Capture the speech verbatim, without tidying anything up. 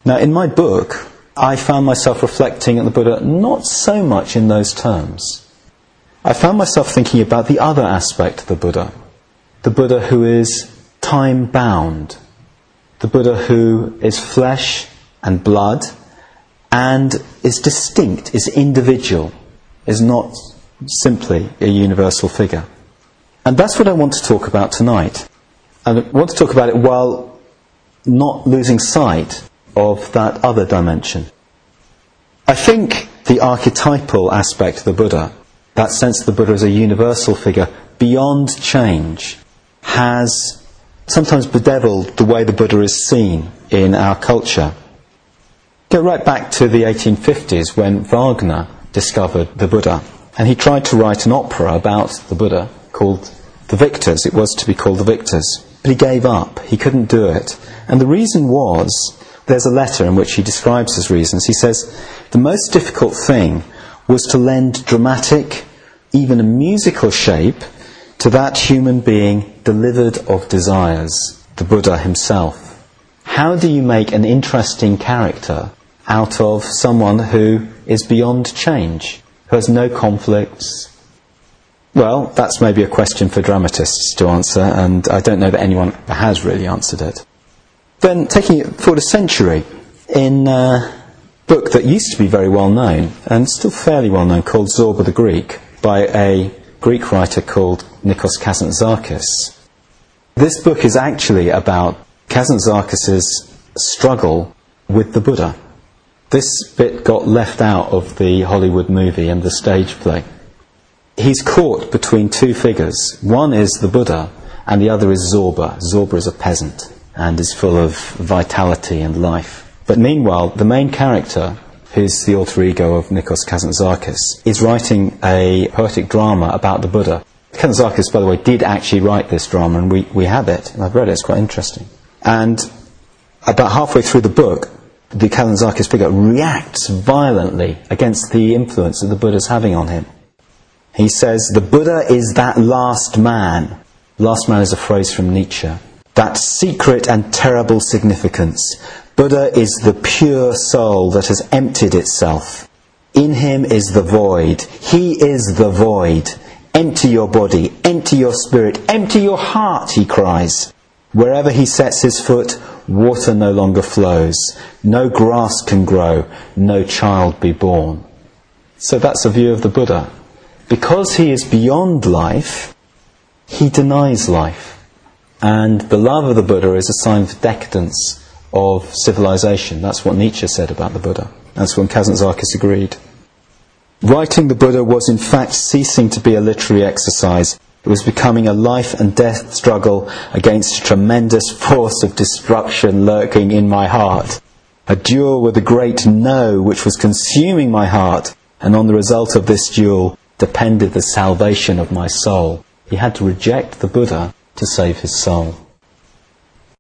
Now, in my book, I found myself reflecting on the Buddha not so much in those terms. I found myself thinking about the other aspect of the Buddha. The Buddha who is time-bound. The Buddha who is flesh and blood and is distinct, is individual, is not simply a universal figure. And that's what I want to talk about tonight. And I want to talk about it while not losing sight of that other dimension. I think the archetypal aspect of the Buddha, that sense of the Buddha as a universal figure beyond change, has sometimes bedeviled the way the Buddha is seen in our culture. Go right back to the eighteen fifties when Wagner discovered the Buddha, and he tried to write an opera about the Buddha called The Victors. It was to be called The Victors, but he gave up. He couldn't do it. And the reason was, there's a letter in which he describes his reasons. He says, the most difficult thing was to lend dramatic, even a musical shape to that human being delivered of desires, the Buddha himself. How do you make an interesting character out of someone who is beyond change, who has no conflicts? Well, that's maybe a question for dramatists to answer, and I don't know that anyone has really answered it. Then, taking it forward a century, in a book that used to be very well known, and still fairly well known, called Zorba the Greek, by a Greek writer called Nikos Kazantzakis. This book is actually about Kazantzakis' struggle with the Buddha. This bit got left out of the Hollywood movie and the stage play. He's caught between two figures. One is the Buddha, and the other is Zorba. Zorba is a peasant and is full of vitality and life. But meanwhile, the main character, who's the alter ego of Nikos Kazantzakis, is writing a poetic drama about the Buddha. Kazantzakis, by the way, did actually write this drama, and we, we have it, and I've read it, it's quite interesting. And about halfway through the book, the Kazantzakis figure reacts violently against the influence that the Buddha's having on him. He says, the Buddha is that last man. Last man is a phrase from Nietzsche. That secret and terrible significance. Buddha is the pure soul that has emptied itself. In him is the void. He is the void. Empty your body, empty your spirit, empty your heart, he cries. Wherever he sets his foot, water no longer flows. No grass can grow, no child be born. So that's a view of the Buddha. Because he is beyond life, he denies life. And the love of the Buddha is a sign of decadence, of civilization. That's what Nietzsche said about the Buddha. That's when Kazantzakis agreed. Writing the Buddha was in fact ceasing to be a literary exercise. It was becoming a life and death struggle against a tremendous force of destruction lurking in my heart. A duel with the great No which was consuming my heart, and on the result of this duel depended the salvation of my soul. He had to reject the Buddha to save his soul.